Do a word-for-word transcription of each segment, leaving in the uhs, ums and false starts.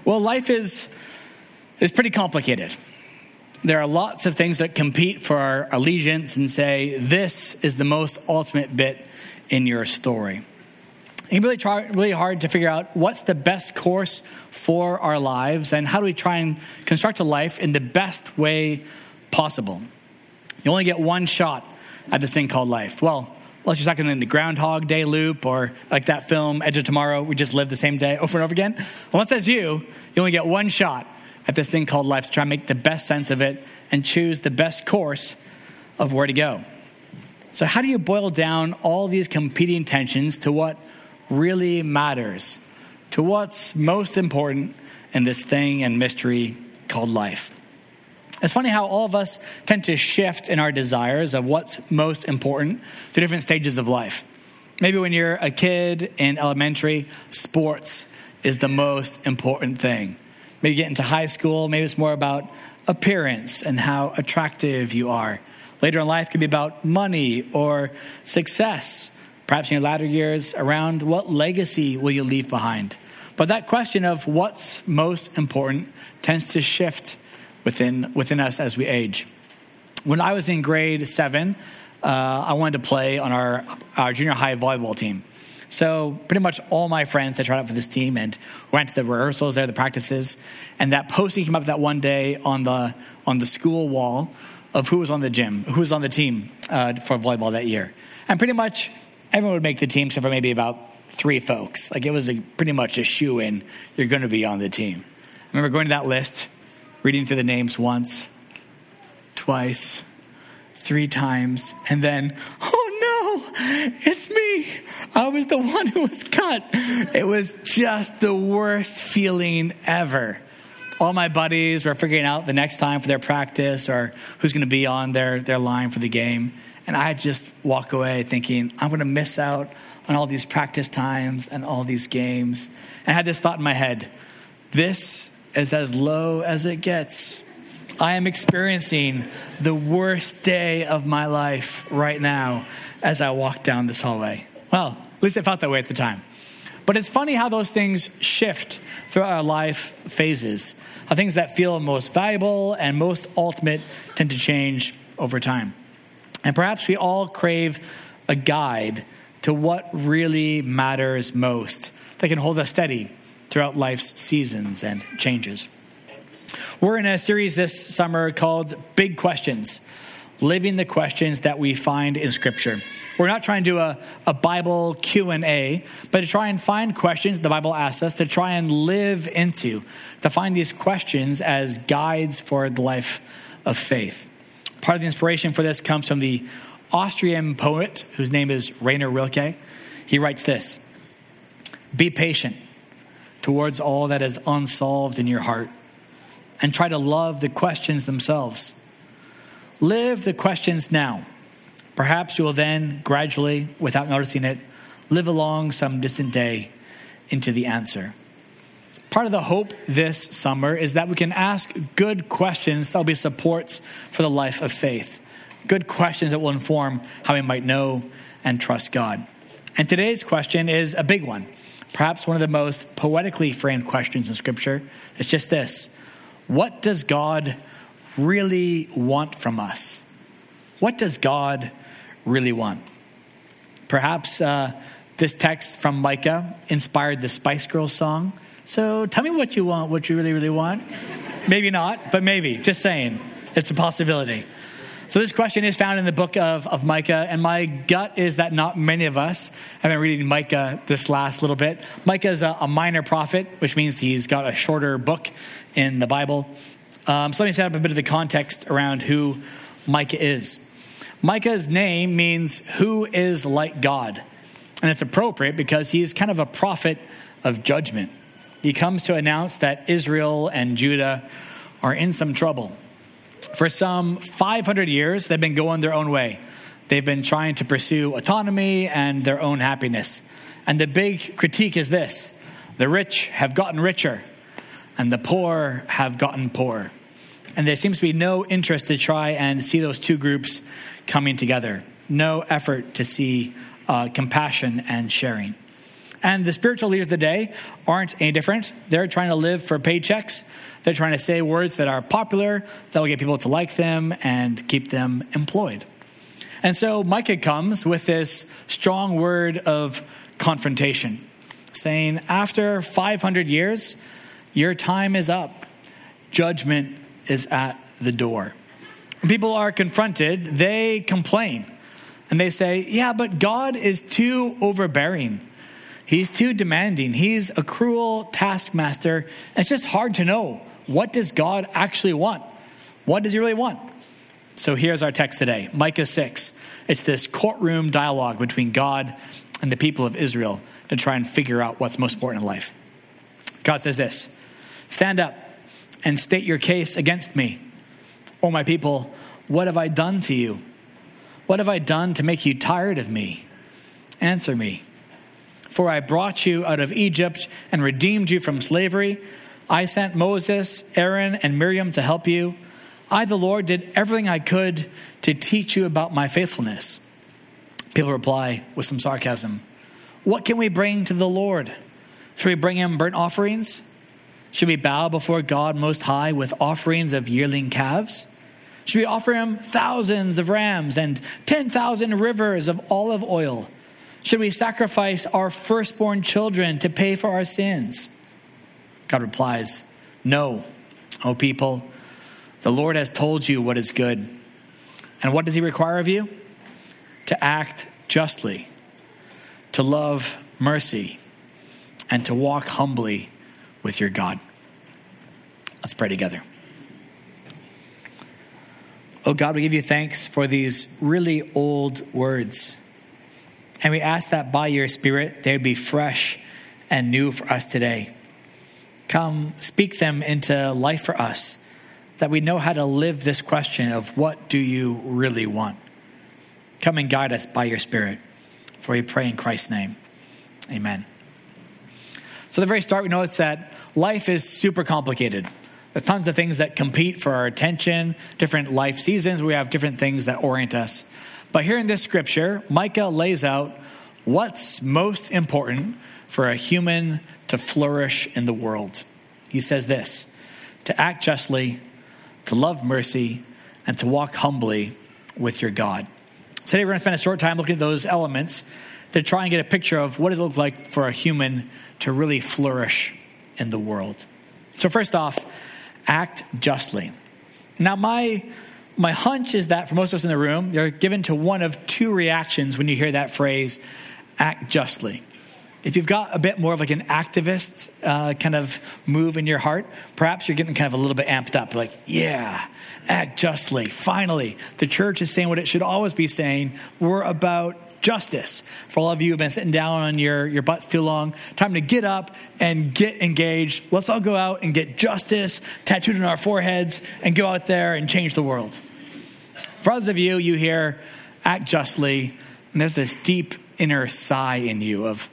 Well, life is is pretty complicated. There are lots of things that compete for our allegiance and say, this is the most ultimate bit in your story. You really try really hard to figure out what's the best course for our lives and how do we try and construct a life in the best way possible. You only get one shot at this thing called life. Well, unless you're stuck in the Groundhog Day loop or like that film, Edge of Tomorrow, we just live the same day over and over again. Unless that's you, you only get one shot at this thing called life to try and make the best sense of it and choose the best course of where to go. So how do you boil down all these competing tensions to what really matters, to what's most important in this thing and mystery called life? It's funny how all of us tend to shift in our desires of what's most important through different stages of life. Maybe when you're a kid in elementary, sports is the most important thing. Maybe you get into high school, maybe it's more about appearance and how attractive you are. Later in life, it could be about money or success. Perhaps in your latter years, around what legacy will you leave behind? But that question of what's most important tends to shift within within us as we age. When I was in grade seven, uh, I wanted to play on our, our junior high volleyball team. So pretty much all my friends had tried out for this team and went to the rehearsals there, the practices, and that posting came up that one day on the on the school wall of who was on the gym, who was on the team uh, for volleyball that year. And pretty much everyone would make the team except for maybe about three folks. Like it was a, pretty much a shoo-in, you're going to be on the team. I remember going to that list, reading through the names once, twice, three times, and then, oh no, it's me. I was the one who was cut. It was just the worst feeling ever. All my buddies were figuring out the next time for their practice or who's going to be on their, their line for the game. And I just walk away thinking, I'm going to miss out on all these practice times and all these games. And I had this thought in my head, this is as low as it gets. I am experiencing the worst day of my life right now as I walk down this hallway. Well, at least I felt that way at the time. But it's funny how those things shift throughout our life phases. How things that feel most valuable and most ultimate tend to change over time. And perhaps we all crave a guide to what really matters most that can hold us steady throughout life's seasons and changes. We're in a series this summer called Big Questions, living the questions that we find in Scripture. We're not trying to do a, a Bible Q and A, but to try and find questions the Bible asks us to try and live into, to find these questions as guides for the life of faith. Part of the inspiration for this comes from the Austrian poet whose name is Rainer Rilke. He writes this: be patient towards all that is unsolved in your heart and try to love the questions themselves. Live the questions now. Perhaps you will then gradually, without noticing it, live along some distant day into the answer. Part of the hope this summer is that we can ask good questions that will be supports for the life of faith. Good questions that will inform how we might know and trust God. And today's question is a big one. Perhaps one of the most poetically framed questions in Scripture. It's just this: what does God really want from us? What does God really want? Perhaps uh, this text from Micah inspired the Spice Girls song. So tell me what you want, what you really, really want. Maybe not, but maybe. Just saying. It's a possibility. So this question is found in the book of, of Micah, and my gut is that not many of us have been reading Micah this last little bit. Micah is a, a minor prophet, which means he's got a shorter book in the Bible. Um, so let me set up a bit of the context around who Micah is. Micah's name means who is like God. And it's appropriate because he is kind of a prophet of judgment. He comes to announce that Israel and Judah are in some trouble. For some five hundred years, they've been going their own way. They've been trying to pursue autonomy and their own happiness. And the big critique is this: the rich have gotten richer and the poor have gotten poorer. And there seems to be no interest to try and see those two groups coming together. No effort to see uh, compassion and sharing. And the spiritual leaders of the day aren't any different. They're trying to live for paychecks. They're trying to say words that are popular, that will get people to like them and keep them employed. And so Micah comes with this strong word of confrontation, saying, after five hundred years, your time is up. Judgment is at the door. When people are confronted, they complain. And they say, yeah, but God is too overbearing. He's too demanding. He's a cruel taskmaster. It's just hard to know, what does God actually want? What does he really want? So here's our text today, Micah six. It's this courtroom dialogue between God and the people of Israel to try and figure out what's most important in life. God says this, stand up and state your case against me. O my people, what have I done to you? What have I done to make you tired of me? Answer me. For I brought you out of Egypt and redeemed you from slavery. I sent Moses, Aaron, and Miriam to help you. I, the Lord, did everything I could to teach you about my faithfulness. People reply with some sarcasm. What can we bring to the Lord? Should we bring him burnt offerings? Should we bow before God Most High with offerings of yearling calves? Should we offer him thousands of rams and ten thousand rivers of olive oil? Should we sacrifice our firstborn children to pay for our sins? God replies, no, O people, the Lord has told you what is good. And what does he require of you? To act justly, to love mercy, and to walk humbly with your God. Let's pray together. Oh God, we give you thanks for these really old words. And we ask that by your Spirit, they would be fresh and new for us today. Come, speak them into life for us, that we know how to live this question of what do you really want? Come and guide us by your Spirit. For we pray in Christ's name. Amen. So at the very start, we notice that life is super complicated. There's tons of things that compete for our attention, different life seasons. We have different things that orient us. But here in this scripture, Micah lays out what's most important for a human to flourish in the world. He says this, to act justly, to love mercy, and to walk humbly with your God. Today we're going to spend a short time looking at those elements to try and get a picture of what does it look like for a human to really flourish in the world. So first off, act justly. Now my my hunch is that for most of us in the room, you're given to one of two reactions when you hear that phrase, act justly. If you've got a bit more of like an activist uh, kind of move in your heart, perhaps you're getting kind of a little bit amped up. Like, yeah, act justly. Finally, the church is saying what it should always be saying. We're about justice. For all of you who've been sitting down on your, your butts too long, time to get up and get engaged. Let's all go out and get justice tattooed on our foreheads and go out there and change the world. For others of you, you hear act justly, and there's this deep inner sigh in you of,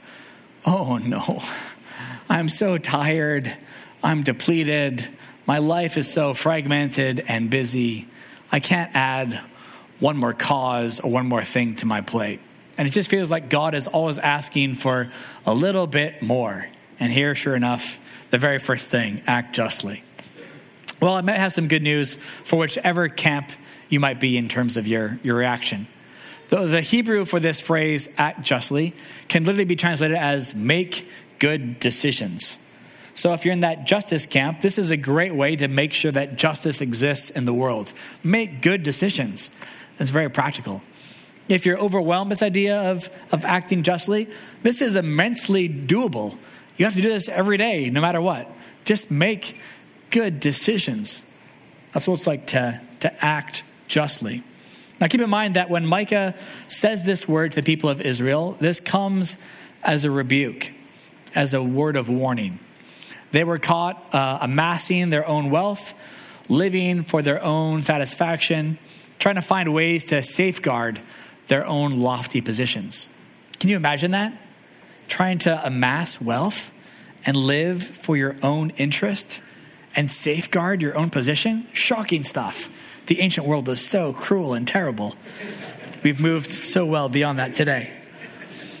oh no, I'm so tired. I'm depleted. My life is so fragmented and busy. I can't add one more cause or one more thing to my plate. And it just feels like God is always asking for a little bit more. And here, sure enough, the very first thing, act justly. Well, I might have some good news for whichever camp you might be in terms of your, your reaction. The, the Hebrew for this phrase, act justly, can literally be translated as make good decisions. So if you're in that justice camp, this is a great way to make sure that justice exists in the world. Make good decisions. It's very practical. If you're overwhelmed with this idea of, of acting justly, this is immensely doable. You have to do this every day, no matter what. Just make good decisions. That's what it's like to, to act justly. Now keep in mind that when Micah says this word to the people of Israel, this comes as a rebuke, as a word of warning. They were caught uh, amassing their own wealth, living for their own satisfaction, trying to find ways to safeguard their own lofty positions. Can you imagine that? Trying to amass wealth and live for your own interest and safeguard your own position? Shocking stuff. The ancient world was so cruel and terrible. We've moved so well beyond that today.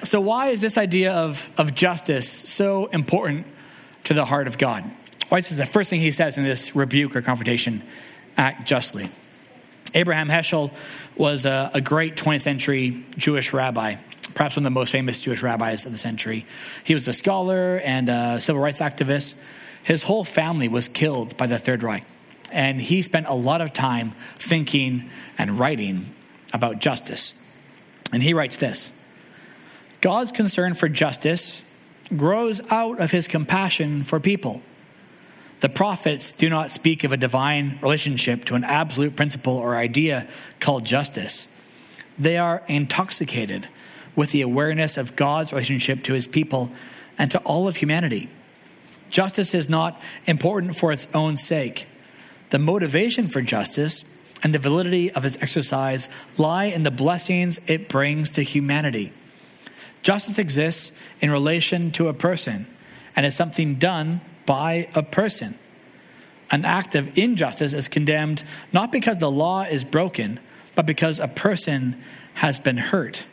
So why is this idea of, of justice so important to the heart of God? Why is this the first thing he says in this rebuke or confrontation? Act justly. Abraham Heschel was a, a great twentieth century Jewish rabbi, perhaps one of the most famous Jewish rabbis of the century. He was a scholar and a civil rights activist. His whole family was killed by the Third Reich. And he spent a lot of time thinking and writing about justice. And he writes this: God's concern for justice grows out of his compassion for people. The prophets do not speak of a divine relationship to an absolute principle or idea called justice. They are intoxicated with the awareness of God's relationship to his people and to all of humanity. Justice is not important for its own sake. The motivation for justice and the validity of its exercise lie in the blessings it brings to humanity. Justice exists in relation to a person and is something done by a person. An act of injustice is condemned not because the law is broken, but because a person has been hurt.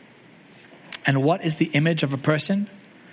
And what is the image of a person?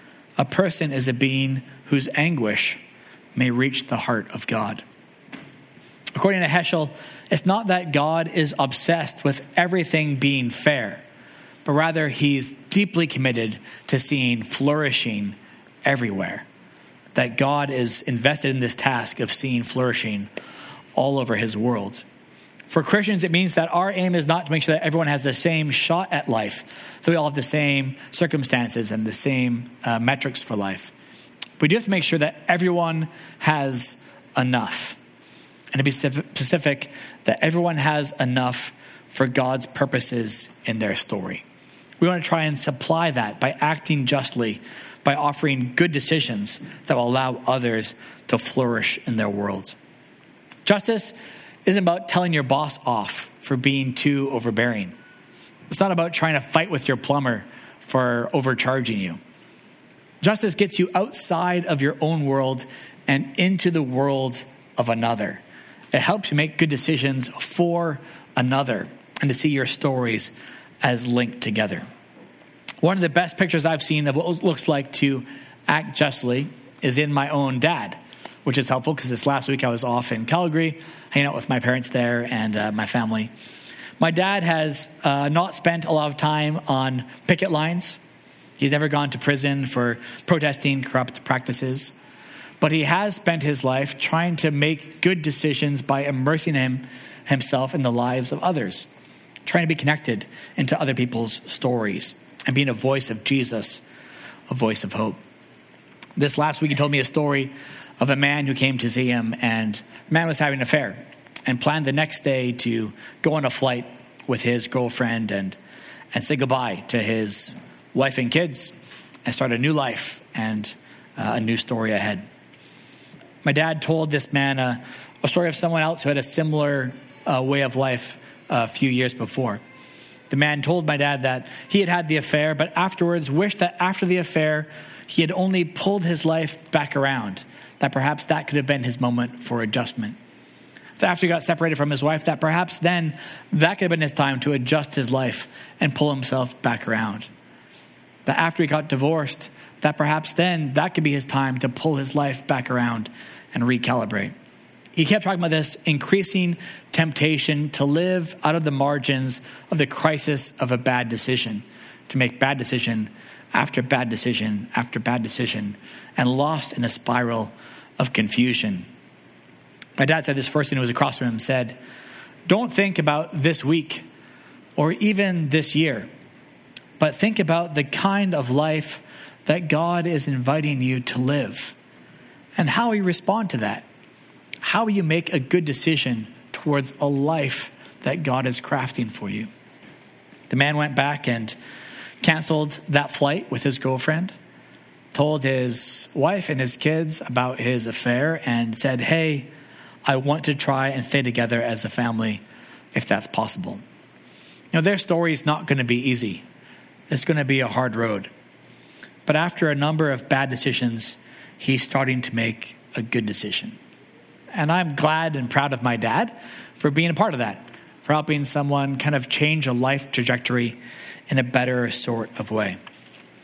A person is a being whose anguish may reach the heart of God. According to Heschel, it's not that God is obsessed with everything being fair, but rather he's deeply committed to seeing flourishing everywhere. That God is invested in this task of seeing flourishing all over his world. For Christians, it means that our aim is not to make sure that everyone has the same shot at life, that we all have the same circumstances and the same uh, metrics for life. We do have to make sure that everyone has enough. And to be specific, that everyone has enough for God's purposes in their story. We want to try and supply that by acting justly, by offering good decisions that will allow others to flourish in their world. Justice isn't about telling your boss off for being too overbearing. It's not about trying to fight with your plumber for overcharging you. Justice gets you outside of your own world and into the world of another. It helps you make good decisions for another and to see your stories as linked together. One of the best pictures I've seen of what it looks like to act justly is in my own dad, which is helpful because this last week I was off in Calgary, hanging out with my parents there and uh, my family. My dad has uh, not spent a lot of time on picket lines. He's never gone to prison for protesting corrupt practices. But he has spent his life trying to make good decisions by immersing him, himself in the lives of others, trying to be connected into other people's stories and being a voice of Jesus, a voice of hope. This last week, he told me a story of a man who came to see him, and the man was having an affair and planned the next day to go on a flight with his girlfriend and, and say goodbye to his wife and kids and start a new life and uh, a new story ahead. My dad told this man a, a story of someone else who had a similar uh, way of life a few years before. The man told my dad that he had had the affair, but afterwards wished that after the affair, he had only pulled his life back around, that perhaps that could have been his moment for adjustment. That after he got separated from his wife, that perhaps then that could have been his time to adjust his life and pull himself back around. That after he got divorced, that perhaps then that could be his time to pull his life back around and recalibrate. He kept talking about this increasing temptation to live out of the margins of the crisis of a bad decision, to make bad decision after bad decision after bad decision, and lost in a spiral of confusion. My dad said this person who was across from him said, "Don't think about this week or even this year, but think about the kind of life that God is inviting you to live and how you respond to that. How you make a good decision towards a life that God is crafting for you." The man went back and canceled that flight with his girlfriend, told his wife and his kids about his affair, and said, "Hey, I want to try and stay together as a family if that's possible." You know, their story is not going to be easy. It's going to be a hard road. But after a number of bad decisions, he's starting to make a good decision. And I'm glad and proud of my dad for being a part of that, for helping someone kind of change a life trajectory in a better sort of way.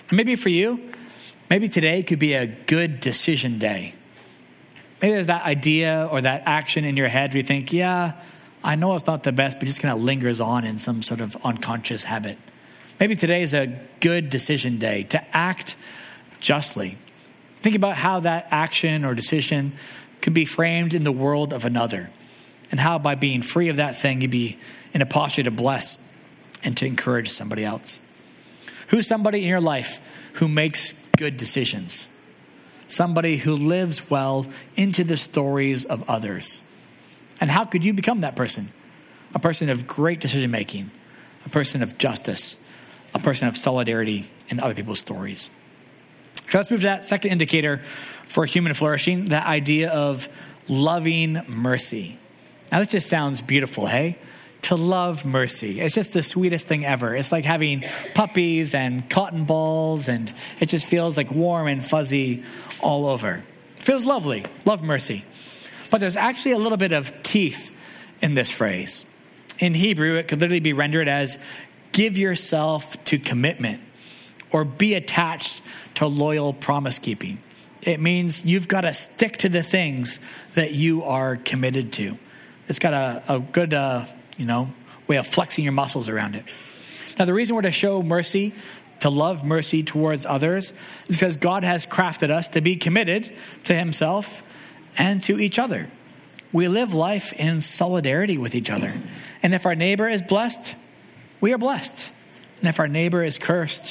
And maybe for you, maybe today could be a good decision day. Maybe there's that idea or that action in your head where you think, yeah, I know it's not the best, but just kind of lingers on in some sort of unconscious habit. Maybe today is a good decision day to act justly. Think about how that action or decision could be framed in the world of another, and how by being free of that thing, you'd be in a posture to bless and to encourage somebody else. Who's somebody in your life who makes good decisions? Somebody who lives well into the stories of others. And how could you become that person? A person of great decision making, a person of justice, a person of solidarity in other people's stories. So let's move to that second indicator for human flourishing, that idea of loving mercy. Now this just sounds beautiful, hey? To love mercy. It's just the sweetest thing ever. It's like having puppies and cotton balls, and it just feels like warm and fuzzy all over. It feels lovely. Love mercy. But there's actually a little bit of teeth in this phrase. In Hebrew, it could literally be rendered as give yourself to commitment or be attached to loyal promise keeping. It means you've got to stick to the things that you are committed to. It's got a, a good, uh, you know, way of flexing your muscles around it. Now, the reason we're to show mercy, to love mercy towards others, is because God has crafted us to be committed to himself and to each other. We live life in solidarity with each other. And if our neighbor is blessed, we are blessed. And if our neighbor is cursed,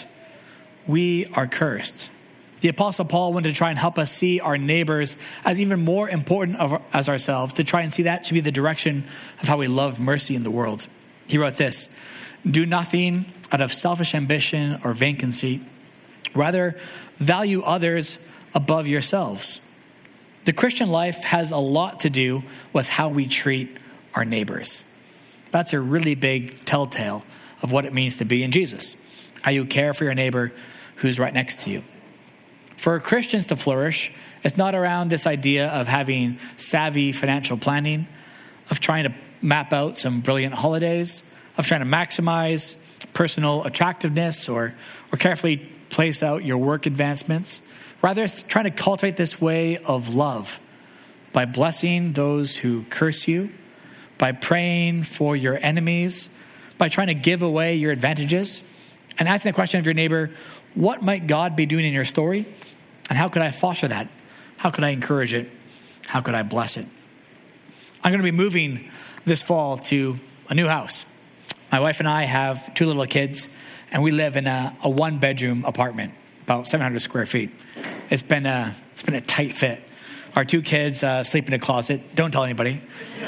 we are cursed. The Apostle Paul wanted to try and help us see our neighbors as even more important of, as ourselves, to try and see that to be the direction of how we love mercy in the world. He wrote this: do nothing out of selfish ambition or vain conceit. Rather, value others above yourselves. The Christian life has a lot to do with how we treat our neighbors. That's a really big telltale of what it means to be in Jesus. How you care for your neighbor who's right next to you. For Christians to flourish, it's not around this idea of having savvy financial planning, of trying to map out some brilliant holidays, of trying to maximize personal attractiveness or, or carefully place out your work advancements. Rather, it's trying to cultivate this way of love by blessing those who curse you, by praying for your enemies, by trying to give away your advantages, and asking the question of your neighbor, what might God be doing in your story? And how could I foster that? How could I encourage it? How could I bless it? I'm going to be moving this fall to a new house. My wife and I have two little kids, and we live in a, a one-bedroom apartment, about seven hundred square feet. It's been a, it's been a tight fit. Our two kids uh, sleep in a closet. Don't tell anybody.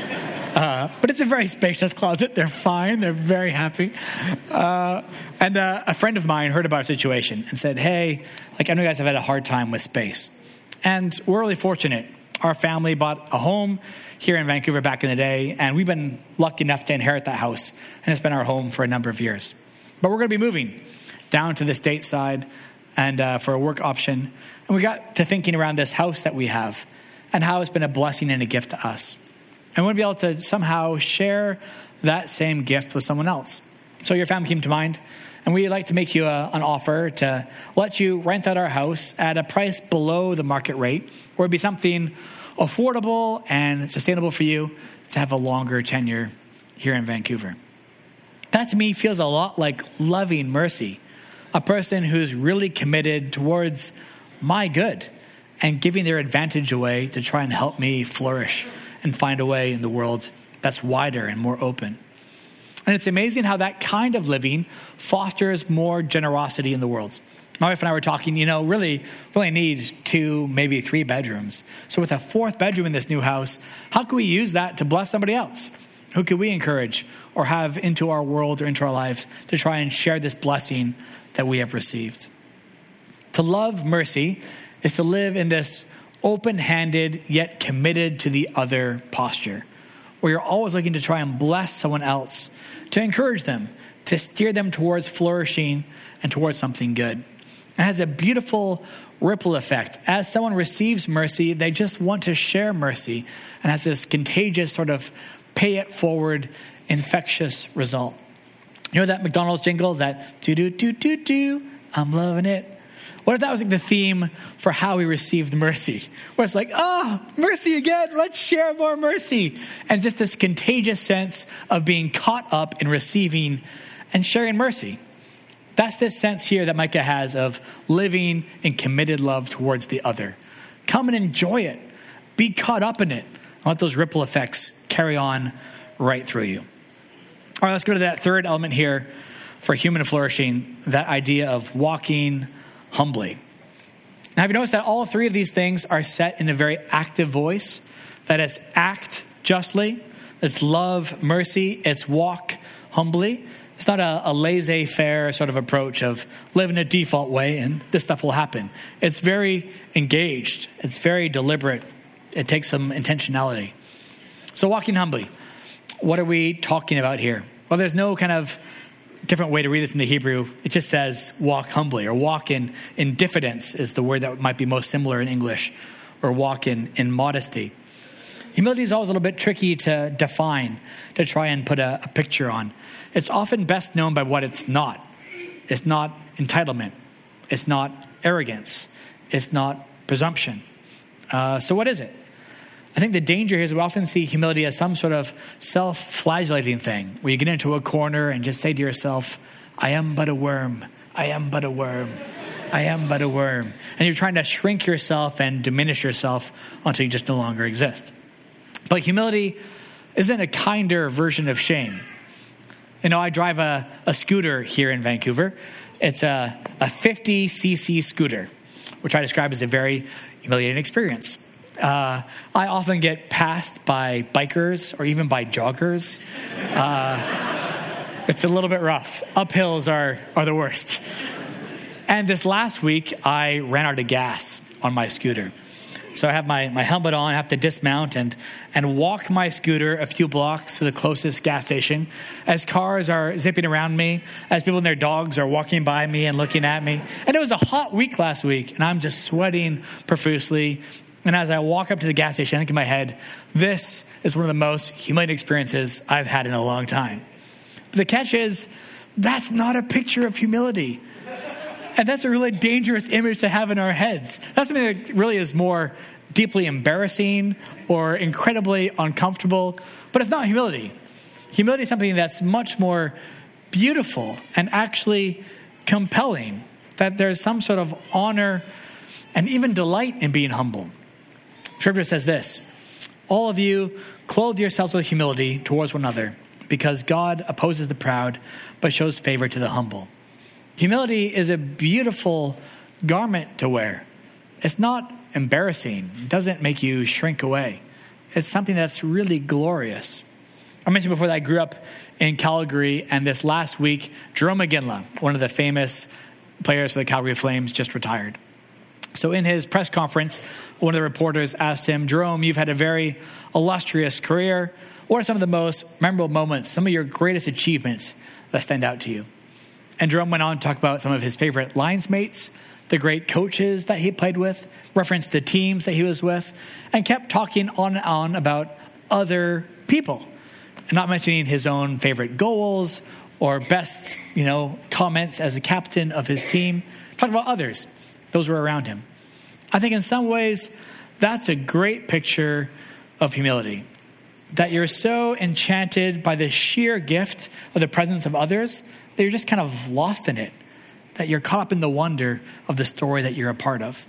Uh, but it's a very spacious closet. They're fine. They're very happy. Uh, and uh, a friend of mine heard about our situation and said, hey, like I know you guys have had a hard time with space. And we're really fortunate. Our family bought a home here in Vancouver back in the day, and we've been lucky enough to inherit that house. And it's been our home for a number of years. But we're going to be moving down to the stateside and uh, for a work option. And we got to thinking around this house that we have and how it's been a blessing and a gift to us. And we want to be able to somehow share that same gift with someone else. So your family came to mind, and we'd like to make you a, an offer to let you rent out our house at a price below the market rate, or it'd be something affordable and sustainable for you to have a longer tenure here in Vancouver. That to me feels a lot like loving mercy, a person who's really committed towards my good and giving their advantage away to try and help me flourish and find a way in the world that's wider and more open. And it's amazing how that kind of living fosters more generosity in the world. My wife and I were talking, you know, really, really need two, maybe three bedrooms. So with a fourth bedroom in this new house, how can we use that to bless somebody else? Who could we encourage or have into our world or into our lives to try and share this blessing that we have received? To love mercy is to live in this open-handed yet committed to the other posture, where you're always looking to try and bless someone else, to encourage them, to steer them towards flourishing and towards something good. It has a beautiful ripple effect. As someone receives mercy, they just want to share mercy, and has this contagious sort of pay it forward, infectious result. You know that McDonald's jingle, that do do do do do, I'm loving it, What if that was like the theme for how we received mercy? Where it's like, oh, mercy again, let's share more mercy. And just this contagious sense of being caught up in receiving and sharing mercy. That's this sense here that Micah has of living in committed love towards the other. Come and enjoy it. Be caught up in it. And let those ripple effects carry on right through you. All right, let's go to that third element here for human flourishing, that idea of walking humbly. Now, have you noticed that all three of these things are set in a very active voice? That is, act justly, it's love mercy, it's walk humbly. It's not a, a laissez-faire sort of approach of live in a default way and this stuff will happen. It's very engaged. It's very deliberate. It takes some intentionality. So walking humbly, what are we talking about here? Well, there's no kind of different way to read this in the Hebrew. It just says walk humbly, or walk in, in diffidence is the word that might be most similar in English, or walk in, in modesty. Humility is always a little bit tricky to define, to try and put a, a picture on. It's often best known by what it's not. It's not entitlement. It's not arrogance. It's not presumption. Uh, so what is it? I think the danger here is we often see humility as some sort of self-flagellating thing, where you get into a corner and just say to yourself, I am but a worm. I am but a worm. I am but a worm. And you're trying to shrink yourself and diminish yourself until you just no longer exist. But humility isn't a kinder version of shame. You know, I drive a, a scooter here in Vancouver. It's a, a fifty c c scooter, which I describe as a very humiliating experience. Uh, I often get passed by bikers or even by joggers. Uh, it's a little bit rough. Uphills are, are the worst. And this last week, I ran out of gas on my scooter. So I have my, my helmet on, I have to dismount and, and walk my scooter a few blocks to the closest gas station as cars are zipping around me, as people and their dogs are walking by me and looking at me. And it was a hot week last week, and I'm just sweating profusely. And as I walk up to the gas station, I think in my head, this is one of the most humiliating experiences I've had in a long time. But the catch is, that's not a picture of humility. And that's a really dangerous image to have in our heads. That's something that really is more deeply embarrassing or incredibly uncomfortable, but it's not humility. Humility is something that's much more beautiful and actually compelling, that there's some sort of honor and even delight in being humble. Scripture says this, all of you clothe yourselves with humility towards one another, because God opposes the proud, but shows favor to the humble. Humility is a beautiful garment to wear. It's not embarrassing. It doesn't make you shrink away. It's something that's really glorious. I mentioned before that I grew up in Calgary, and this last week, Jarome Iginla, one of the famous players for the Calgary Flames, just retired. So in his press conference, one of the reporters asked him, Jarome, you've had a very illustrious career. What are some of the most memorable moments, some of your greatest achievements that stand out to you? And Jarome went on to talk about some of his favorite lines mates, the great coaches that he played with, referenced the teams that he was with, and kept talking on and on about other people, and not mentioning his own favorite goals or best, you know, comments as a captain of his team. Talking about others, those who were around him. I think in some ways, that's a great picture of humility. That you're so enchanted by the sheer gift of the presence of others that you're just kind of lost in it, that you're caught up in the wonder of the story that you're a part of.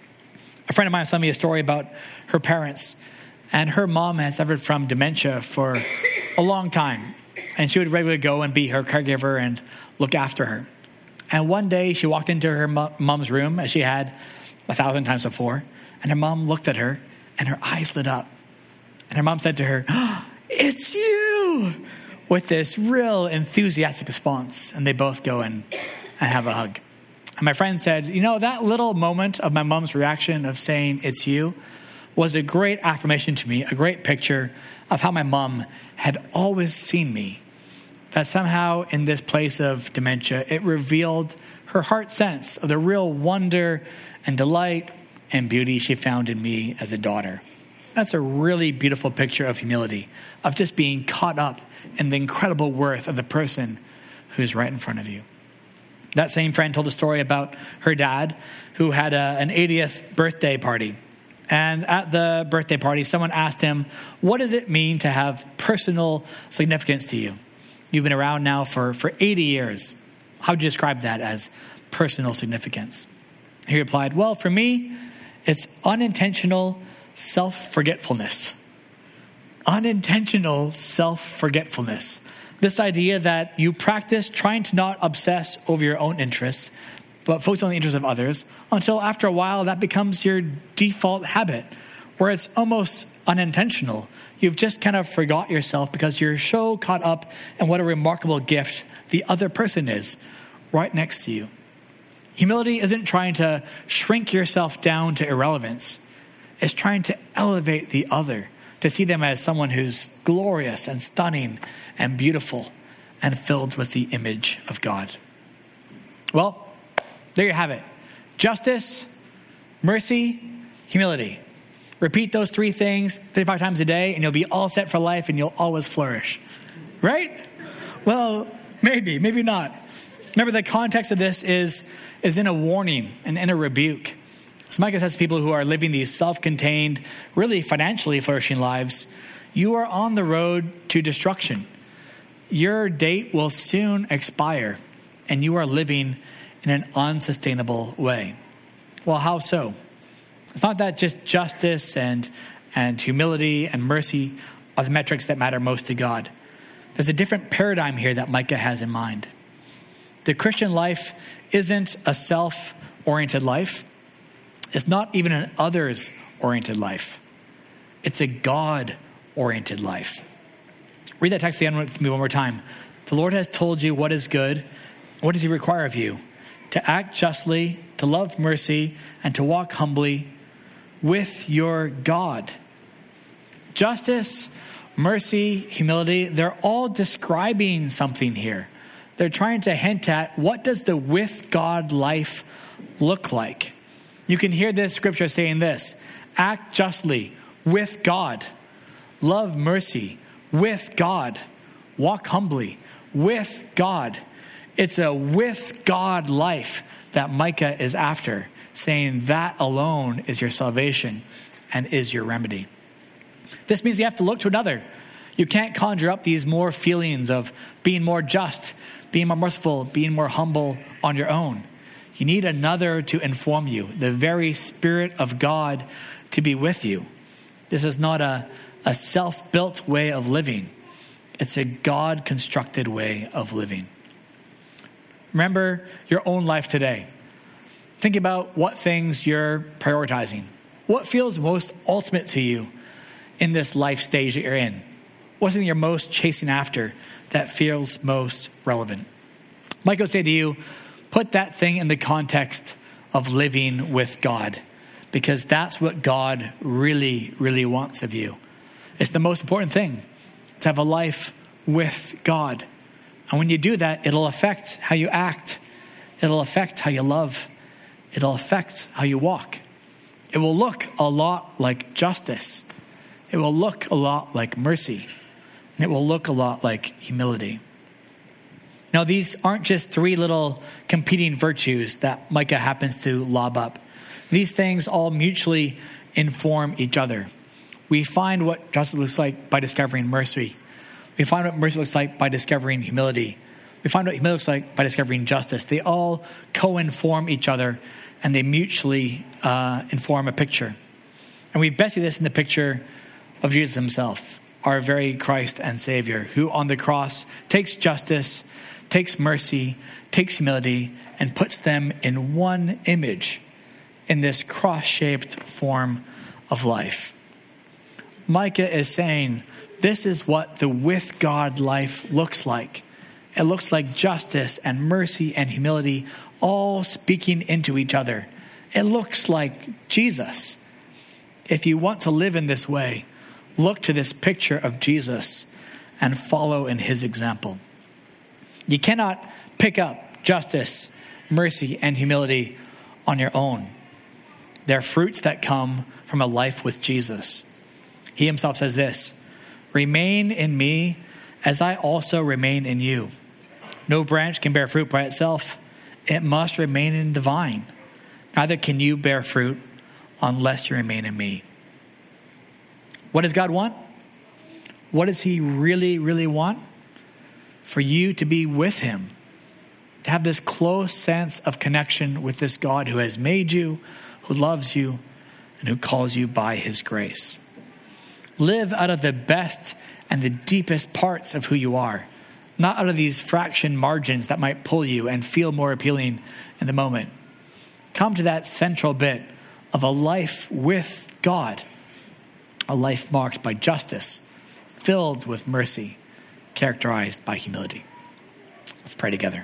A friend of mine was telling me a story about her parents, and her mom had suffered from dementia for a long time, and she would regularly go and be her caregiver and look after her. And one day she walked into her mom's room, as she had a thousand times before, and her mom looked at her, and her eyes lit up. And her mom said to her, oh, it's you, with this real enthusiastic response. And they both go and, and have a hug. And my friend said, you know, that little moment of my mom's reaction of saying, it's you, was a great affirmation to me, a great picture of how my mom had always seen me. That somehow in this place of dementia, it revealed her heart sense of the real wonder and delight and beauty she found in me as a daughter. That's a really beautiful picture of humility, of just being caught up in the incredible worth of the person who's right in front of you. That same friend told a story about her dad who had a, an eightieth birthday party. And at the birthday party, someone asked him, what does it mean to have personal significance to you? You've been around now for, for eighty years. How would you describe that as personal significance? He replied, well, for me, it's unintentional self-forgetfulness. Unintentional self-forgetfulness. This idea that you practice trying to not obsess over your own interests, but focus on the interests of others, until after a while that becomes your default habit, where it's almost unintentional. You've just kind of forgot yourself because you're so caught up in what a remarkable gift the other person is right next to you. Humility isn't trying to shrink yourself down to irrelevance. It's trying to elevate the other, to see them as someone who's glorious and stunning and beautiful and filled with the image of God. Well, there you have it. Justice, mercy, humility. Repeat those three things thirty-five times a day and you'll be all set for life and you'll always flourish. Right? Well, maybe, maybe not. Remember, the context of this is, is in a warning and in a rebuke. So Micah says to people who are living these self-contained, really financially flourishing lives, you are on the road to destruction. Your date will soon expire and you are living in an unsustainable way. Well, how so? It's not that just justice and, and humility and mercy are the metrics that matter most to God. There's a different paradigm here that Micah has in mind. The Christian life isn't a self-oriented life. It's not even an others-oriented life. It's a God-oriented life. Read that text again with me one more time. The Lord has told you what is good. What does he require of you? To act justly, to love mercy, and to walk humbly with your God. Justice, mercy, humility, they're all describing something here. They're trying to hint at, what does the with God life look like? You can hear this scripture saying this: act justly with God, love mercy with God, walk humbly with God. It's a with God life that Micah is after, saying that alone is your salvation and is your remedy. This means you have to look to another. You can't conjure up these more feelings of being more just, being more merciful, being more humble on your own. You need another to inform you, the very Spirit of God to be with you. This is not a, a self-built way of living. It's a God-constructed way of living. Remember your own life today. Think about what things you're prioritizing. What feels most ultimate to you in this life stage that you're in? What's something you're most chasing after that feels most relevant? Micah would say to you, put that thing in the context of living with God, because that's what God really, really wants of you. It's the most important thing, to have a life with God. And when you do that, it'll affect how you act. It'll affect how you love. It'll affect how you walk. It will look a lot like justice. It will look a lot like mercy. And it will look a lot like humility. Now, these aren't just three little competing virtues that Micah happens to lob up. These things all mutually inform each other. We find what justice looks like by discovering mercy. We find what mercy looks like by discovering humility. We find what humility looks like by discovering justice. They all co-inform each other, and they mutually uh, inform a picture. And we best see this in the picture of Jesus himself, our very Christ and Savior, who on the cross takes justice, takes mercy, takes humility, and puts them in one image in this cross-shaped form of life. Micah is saying, this is what the with God life looks like. It looks like justice and mercy and humility all speaking into each other. It looks like Jesus. If you want to live in this way, look to this picture of Jesus and follow in his example. You cannot pick up justice, mercy, and humility on your own. They're fruits that come from a life with Jesus. He himself says this: remain in me as I also remain in you. No branch can bear fruit by itself. it must remain in the vine. Neither can you bear fruit unless you remain in me. What does God want? What does he really, really want? For you to be with him, to have this close sense of connection with this God who has made you, who loves you, and who calls you by his grace. Live out of the best and the deepest parts of who you are, not out of these fraction margins that might pull you and feel more appealing in the moment. Come to that central bit of a life with God, a life marked by justice, filled with mercy, characterized by humility. Let's pray together.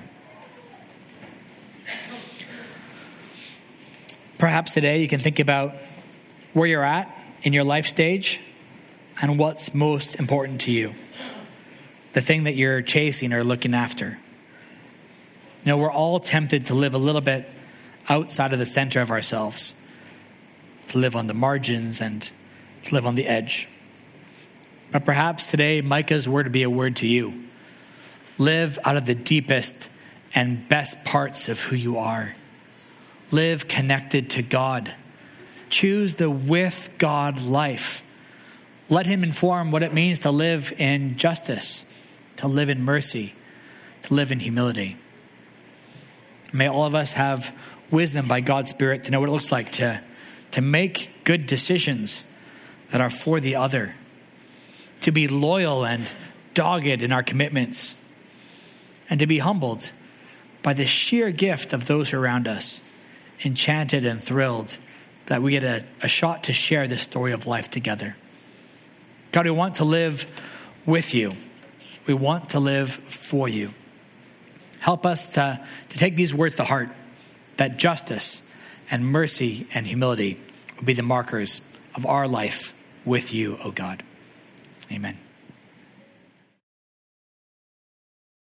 Perhaps today you can think about where you're at in your life stage and what's most important to you. The thing that you're chasing or looking after. You know, we're all tempted to live a little bit outside of the center of ourselves, to live on the margins and to live on the edge. But perhaps today Micah's word would be a word to you. Live out of the deepest and best parts of who you are. Live connected to God. Choose the with God life. Let him inform what it means to live in justice, to live in mercy, to live in humility. May all of us have wisdom by God's Spirit to know what it looks like to, to make good decisions that are for the other, to be loyal and dogged in our commitments, and to be humbled by the sheer gift of those around us, enchanted and thrilled that we get a, a shot to share this story of life together. God, we want to live with you. We want to live for you. Help us to, to take these words to heart, that justice and mercy and humility will be the markers of our life with you, O God. Amen.